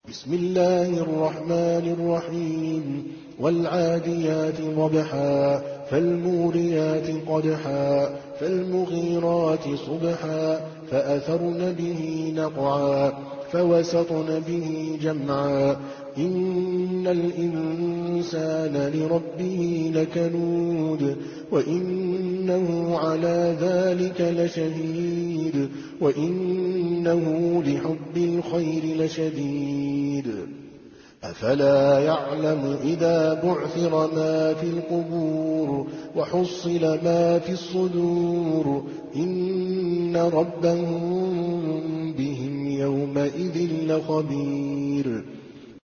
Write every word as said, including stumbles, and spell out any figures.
بسم الله الرحمن الرحيم والعاديات ضبحا فالموريات قدحا فالمغيرات صبحا فأثرن به نقعا فوسطن به جمعا إن الإنسان لربه لكنود وإنه على ذلك لشهيد وإنه لحب الخير لشديد أفلا يعلم إذا بعثر ما في القبور وحصل ما في الصدور إن ربهم بهم يومئذ لخبير